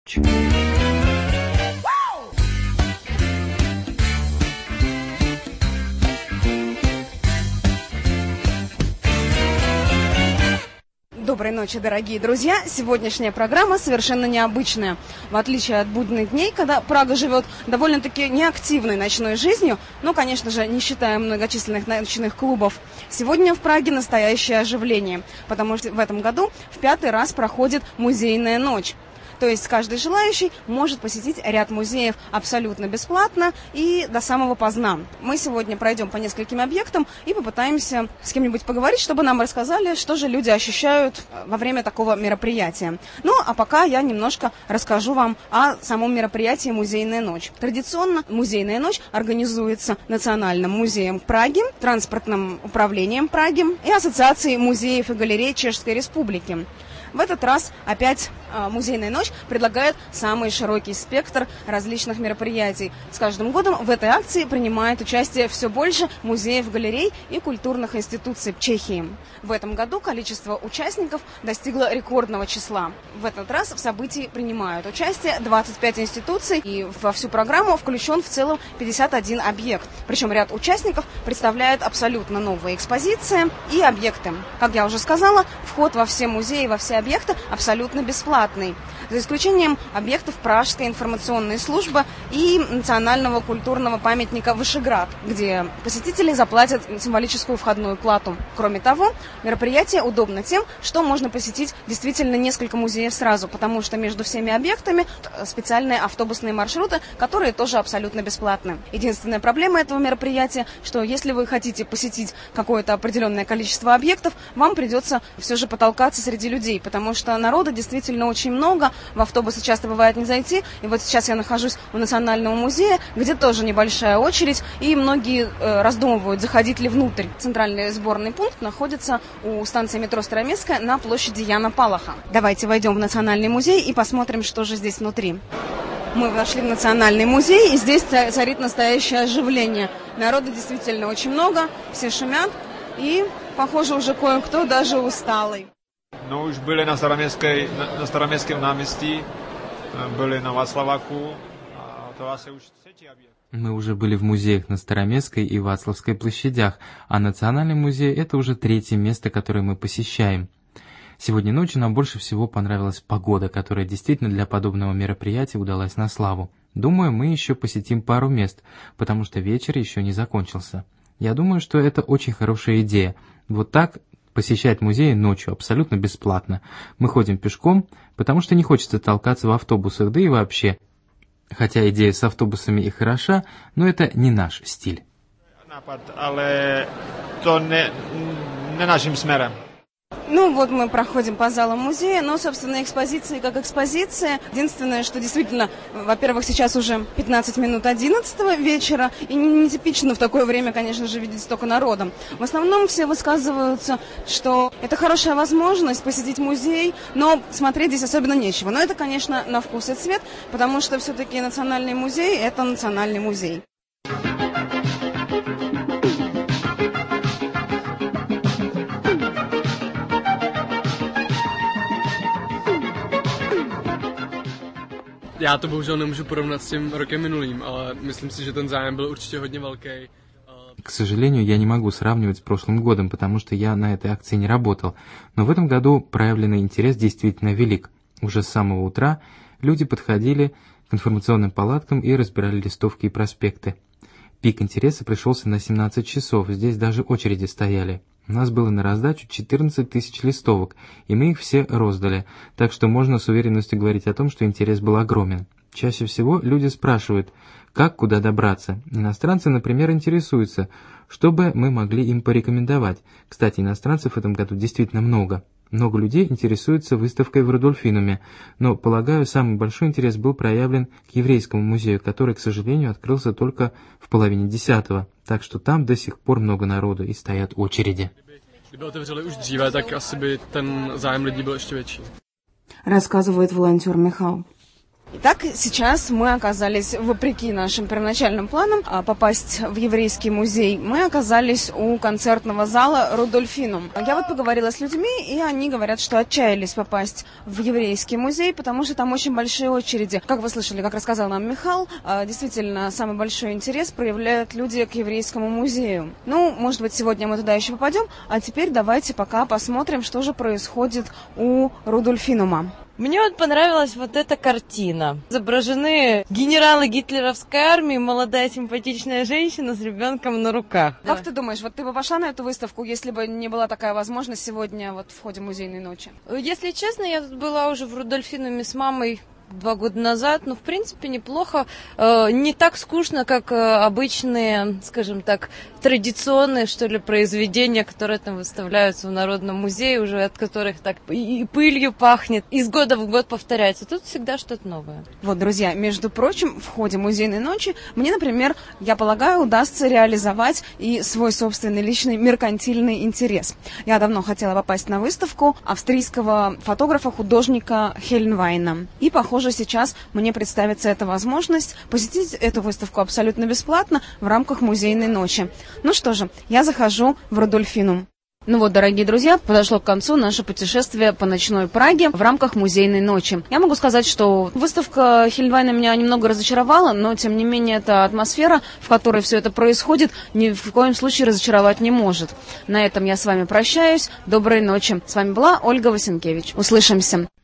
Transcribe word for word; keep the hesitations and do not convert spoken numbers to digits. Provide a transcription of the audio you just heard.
ночь». Доброй ночи, дорогие друзья! Сегодняшняя программа совершенно необычная. В отличие от будних дней, когда Прага живет довольно-таки неактивной ночной жизнью, но, конечно же, не считая многочисленных ночных клубов, сегодня в Праге настоящее оживление, потому что в этом году в пятый раз проходит музейная ночь. То есть каждый желающий может посетить ряд музеев абсолютно бесплатно и до самого поздна. Мы сегодня пройдем по нескольким объектам и попытаемся с кем-нибудь поговорить, чтобы нам рассказали, что же люди ощущают во время такого мероприятия. Ну, а пока я немножко расскажу вам о самом мероприятии «Музейная ночь». Традиционно «Музейная ночь» организуется Национальным музеем Праги, Транспортным управлением Праги и Ассоциацией музеев и галерей Чешской Республики. В этот раз опять э, «Музейная ночь» предлагает самый широкий спектр различных мероприятий. С каждым годом в этой акции принимает участие все больше музеев, галерей и культурных институций Чехии. В этом году количество участников достигло рекордного числа. В этот раз в событии принимают участие двадцать пять институций, и во всю программу включен в целом пятьдесят один объект. Причем ряд участников представляет абсолютно новые экспозиции и объекты. Как я уже сказала, вход во все музеи, во все объекты абсолютно бесплатный, за исключением объектов Пражской информационной службы и национального культурного памятника Вышеград, где посетители заплатят символическую входную плату. Кроме того, мероприятие удобно тем, что можно посетить действительно несколько музеев сразу, потому что между всеми объектами специальные автобусные маршруты, которые тоже абсолютно бесплатны. Единственная проблема этого мероприятия, что если вы хотите посетить какое-то определенное количество объектов, вам придется все же потолкаться среди людей, потому что народа действительно очень много, в автобусы часто бывает не зайти, и вот сейчас я нахожусь у Национального музея, где тоже небольшая очередь, и многие э, раздумывают, заходить ли внутрь. Центральный сборный пункт находится у станции метро Староместская на площади Яна Палаха. Давайте войдем в Национальный музей и посмотрим, что же здесь внутри. Мы вошли в Национальный музей, и здесь царит настоящее оживление. Народа действительно очень много, все шумят, и, похоже, уже кое-кто даже усталый. No, už byli na, na, na Staroměstském náměstí, byli na Václaváku, a to asi už třetí объект. Мы уже были в музеях на Староместской и Вацлавской площадях, а Национальный музей – это уже третье место, которое мы посещаем. Сегодня ночью нам больше всего понравилась погода, которая действительно для подобного мероприятия удалась на славу. Думаю, мы еще посетим пару мест, потому что вечер еще не закончился. Я думаю, что это очень хорошая идея. Вот так посещать музеи ночью абсолютно бесплатно. Мы ходим пешком, потому что не хочется толкаться в автобусах, да и вообще. Хотя идея с автобусами и хороша, но это не наш стиль. Напад, але то не, не нашим смером. Ну вот мы проходим по залам музея, но, собственно, экспозиции как экспозиция. Единственное, что действительно, во-первых, сейчас уже пятнадцать минут одиннадцатого вечера, и нетипично в такое время, конечно же, видеть столько народа. В основном все высказываются, что это хорошая возможность посетить музей, но смотреть здесь особенно нечего. Но это, конечно, на вкус и цвет, потому что все-таки Национальный музей – это Национальный музей. Já to bohužel nemůžu porovnat s tím rokem minulým, ale myslím si, že ten zájem byl určitě hodně velký. К сожалению, я не могу сравнивать с прошлым годом, потому что я на этой акции не работал. Но в этом году проявленный интерес действительно велик. Уже с самого утра люди подходили к информационным палаткам и разбирали листовки и проспекты. Пик интереса пришелся на семнадцать часов, здесь даже очереди стояли. У нас было на раздачу четырнадцать тысяч листовок, и мы их все роздали, так что можно с уверенностью говорить о том, что интерес был огромен. Чаще всего люди спрашивают, как куда добраться. Иностранцы, например, интересуются, что бы мы могли им порекомендовать. Кстати, иностранцев в этом году действительно много. Много людей интересуются выставкой в Рудольфинуме, но, полагаю, самый большой интерес был проявлен к еврейскому музею, который, к сожалению, открылся только в половине десятого, так что там до сих пор много народу и стоят очереди. Рассказывает волонтер Михаил. Итак, сейчас мы оказались, вопреки нашим первоначальным планам, попасть в еврейский музей. Мы оказались у концертного зала «Рудольфинум». Я вот поговорила с людьми, и они говорят, что отчаялись попасть в еврейский музей, потому что там очень большие очереди. Как вы слышали, как рассказал нам Михал, действительно, самый большой интерес проявляют люди к еврейскому музею. Ну, может быть, сегодня мы туда еще попадем, а теперь давайте пока посмотрим, что же происходит у Рудольфинума. Мне вот понравилась вот эта картина. Изображены генералы гитлеровской армии, молодая симпатичная женщина с ребенком на руках. Как да. ты думаешь, вот ты бы пошла на эту выставку, если бы не была такая возможность сегодня вот в ходе музейной ночи? Если честно, я тут была уже в Рудольфинуме с мамой два года назад, ну, в принципе, неплохо. Э, не так скучно, как э, обычные, скажем так, традиционные, что ли, произведения, которые там выставляются в Народном музее, уже от которых так и пылью пахнет, из года в год повторяется. Тут всегда что-то новое. Вот, друзья, между прочим, в ходе музейной ночи мне, например, я полагаю, удастся реализовать и свой собственный личный меркантильный интерес. Я давно хотела попасть на выставку австрийского фотографа-художника Хельнвайна. И, похоже, сейчас мне представится эта возможность посетить эту выставку абсолютно бесплатно в рамках музейной ночи. Ну что же, я захожу в Рудольфинум. Ну вот, дорогие друзья, подошло к концу наше путешествие по ночной Праге в рамках музейной ночи. Я могу сказать, что выставка Хельнвайна меня немного разочаровала, но, тем не менее, эта атмосфера, в которой все это происходит, ни в коем случае разочаровать не может. На этом я с вами прощаюсь. Доброй ночи. С вами была Ольга Васенкевич. Услышимся.